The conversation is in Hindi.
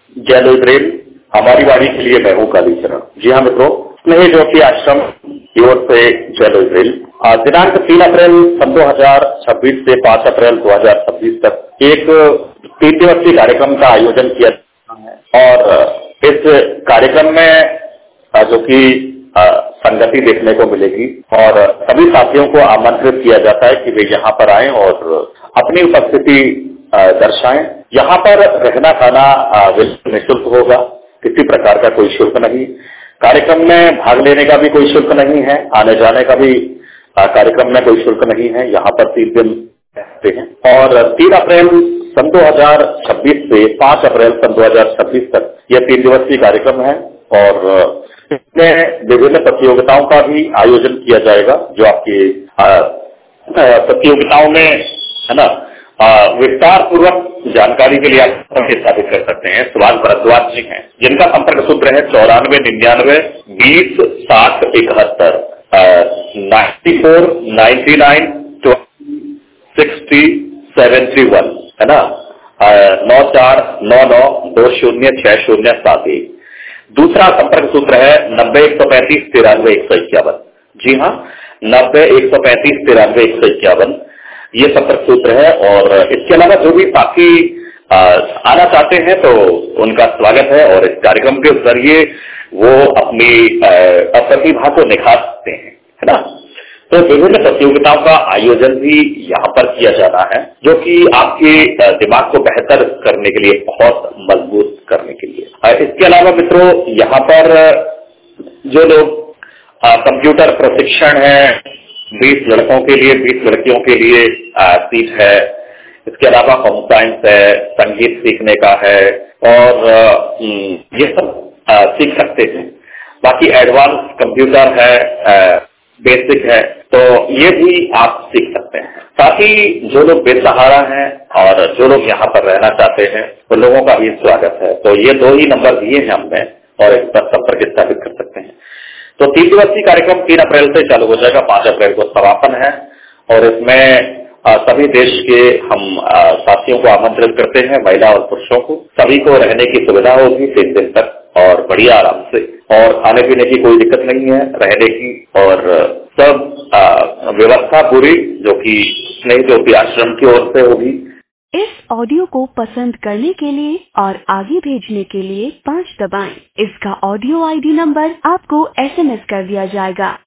जय लुइद्रेल, हमारी वाणी के लिए मैं हूँ कालीचरण। जी हाँ मित्रों, स्नेह ज्योति आश्रम की ओर से जय लुइद्रेल। दिनांक 3 अप्रैल सन 2026 से 5 अप्रैल 2026 तक एक 3 दिवसीय कार्यक्रम का आयोजन किया जाता है और इस कार्यक्रम में जो कि संगति देखने को मिलेगी और सभी साथियों को आमंत्रित किया जाता है कि वे यहाँ पर आएं और अपनी उपस्थिति दर्शाएं। यहाँ पर रहना खाना बिल्कुल निःशुल्क होगा, किसी प्रकार का कोई शुल्क नहीं। कार्यक्रम में भाग लेने का भी कोई शुल्क नहीं है, आने जाने का भी कार्यक्रम में कोई शुल्क नहीं है। यहाँ पर 3 दिन रहते हैं और 3 अप्रैल सन 2026 से 5 अप्रैल सन 2026 तक यह 3 दिवसीय कार्यक्रम है और इसमें विभिन्न प्रतियोगिताओं का भी आयोजन किया जाएगा। जो आपकी प्रतियोगिताओं में है ना, विस्तार पूर्वक जानकारी के लिए आप स्थापित कर सकते हैं। सुभाष भारद्वाज जी हैं, जिनका संपर्क सूत्र है 9499 20 60 71 94 99 60 731 है ना, 9499 20 60 71। दूसरा संपर्क सूत्र है 90 135 93 151। जी हाँ, 90 135 93 151 ये संपर्क सूत्र है। और इसके अलावा जो भी साथी आना चाहते हैं तो उनका स्वागत है और इस कार्यक्रम के जरिए वो अपनी प्रतिभा को निखार सकते हैं, है ना। तो विभिन्न प्रतियोगिताओं का आयोजन भी यहाँ पर किया जाना है, जो कि आपके दिमाग को बेहतर करने के लिए, बहुत मजबूत करने के लिए। इसके अलावा मित्रों, यहाँ पर जो लोग कंप्यूटर प्रशिक्षण है, 20 लड़कों के लिए 20 लड़कियों के लिए सीट है। इसके अलावा होम साइंस है, संगीत सीखने का है और ये सब सीख सकते हैं। बाकी एडवांस कंप्यूटर है, बेसिक है, तो ये भी आप सीख सकते हैं। साथ ही जो लोग बेसहारा हैं और जो लोग यहाँ पर रहना चाहते हैं उन लोगों का भी स्वागत है। तो ये 2 ही नंबर दिए हैं हमने और इस पर संपर्क स्थापित कर सकते हैं। तो 3 दिवसीय कार्यक्रम 3 अप्रैल से चालू हो जाएगा, 5 अप्रैल को समापन है और इसमें सभी देश के हम साथियों को आमंत्रित करते हैं, महिला और पुरुषों को। सभी को रहने की सुविधा होगी 3 दिन तक और बढ़िया आराम से, और खाने पीने की कोई दिक्कत नहीं है, रहने की और सब व्यवस्था पूरी जो कि स्नेह ज्योति आश्रम की ओर से होगी। इस ऑडियो को पसंद करने के लिए और आगे भेजने के लिए 5 दबाएं। इसका ऑडियो ID नंबर आपको SMS कर दिया जाएगा।